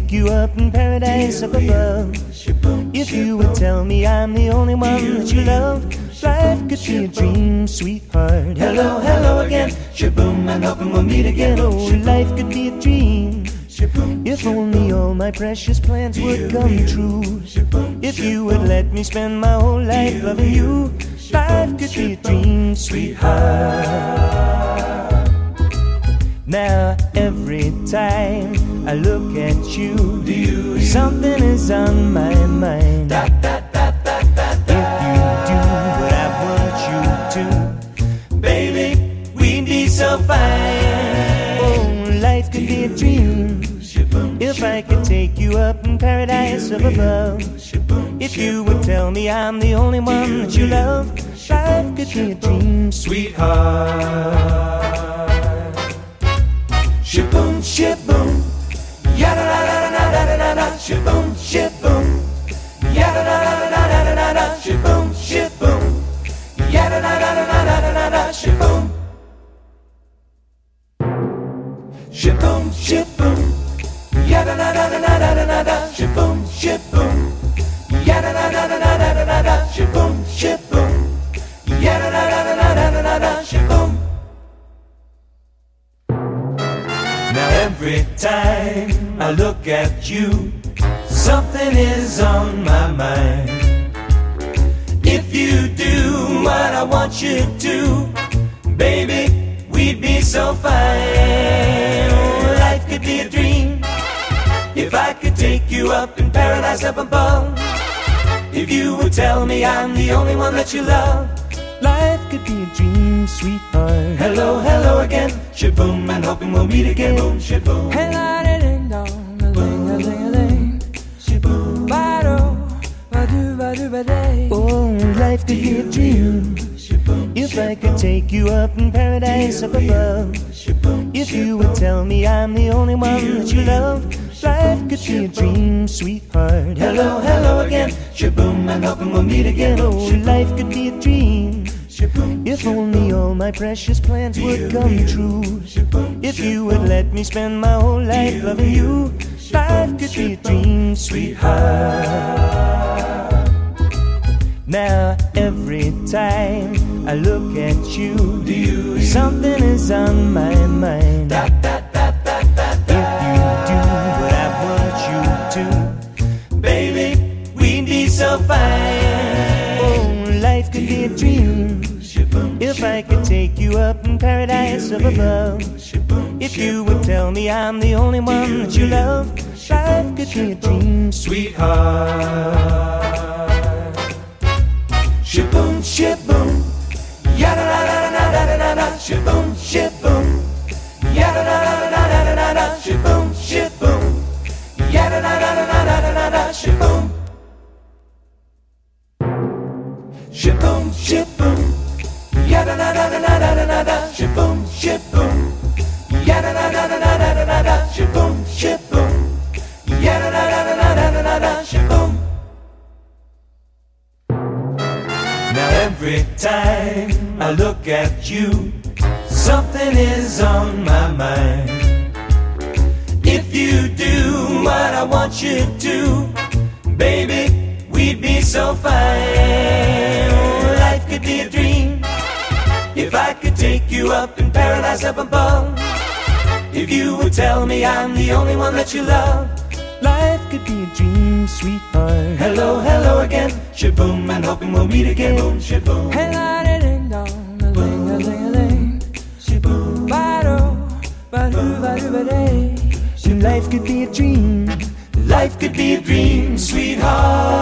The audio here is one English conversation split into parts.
take you up in paradise up above. If you would tell me I'm the only one that you love, life could be a dream, sweetheart. Hello, hello again, shaboom, and hoping we'll meet again. Oh, life could be a dream, if only all my precious plans would come true. If you would let me spend my whole life loving you, life could be a dream, sweetheart. Now every time I look at you, something is on my mind. If you do what I want you to, baby, we'd be so fine. Oh, life could be a dream, if I could take you up in paradise up above. If you would tell me I'm the only one that you love, life could be a dream, sweetheart. Shaboom, shaboom, yada da da da da da da. Shaboom, shaboom, yada da da da da da da. Shaboom, shaboom, yada da da da da da da. Shaboom, shaboom, shaboom, yada da da da da da da. Shaboom, shaboom, yada da da da da da da. Shaboom, shaboom, yada da da da da da da. Shaboom. Every time I look at you, something is on my mind. If you do what I want you to, baby, we'd be so fine. Oh, life could be a dream, if I could take you up in paradise up above. If you would tell me I'm the only one that you love, life could be a dream, sweetheart. Hello, hello again, shaboom, and hoping we'll meet again. Boom, shaboom. Hey, la ding ding dong, a ding a ding a ding. Shaboom. Ba-do, ba-do, ba-do, ba-day. Oh, life could be a dream, if I could take you up in paradise up above. If you would tell me I'm the only one that you love, life could be a dream, sweetheart. Hello, hello again, shaboom, and hoping we'll meet again. Oh, life could be a dream, if only all my precious plans would come true. If you would let me spend my whole life loving you, life could be a dream, sweetheart. Now every time I look at you, something is on my mind. If you do what I want you to, baby, we'd be so fine. Oh, life could be a dream, if I could take you up in paradise up above. If you would tell me I'm the only one that you love, life could be a dream, sweetheart. Shaboom, shaboom, yada da da da da da da. Shaboom, shaboom, yada da da da da da da. Shaboom, shaboom, yada da da da da da da. Shaboom, shaboom, shaboom, yada da da da da da da. Shaboom, shaboom, yada da da da da da da. Shaboom, shaboom, yada da da da da da da. Shaboom. Now every time I look at you, something is on my mind. If you do what I want you to, baby, we'd be so fine. Oh, life could be a dream, if I could take you up in paradise up above. If you would tell me I'm the only one that you love, life could be a dream, sweetheart. Hello, hello again, shaboom, and hoping we'll meet again. Boom, shaboom. Hey, la ding dong, a ding a ding a ding. Shaboom. Ba-do, ba-do, ba-do, ba-day. Life could be a dream, life could be a dream, sweetheart.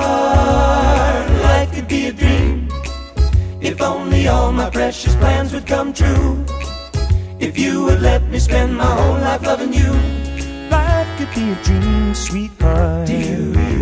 Life could be a dream, if only all my precious plans would come true. If you would let me spend my whole life loving you, life could be a dream, sweetheart.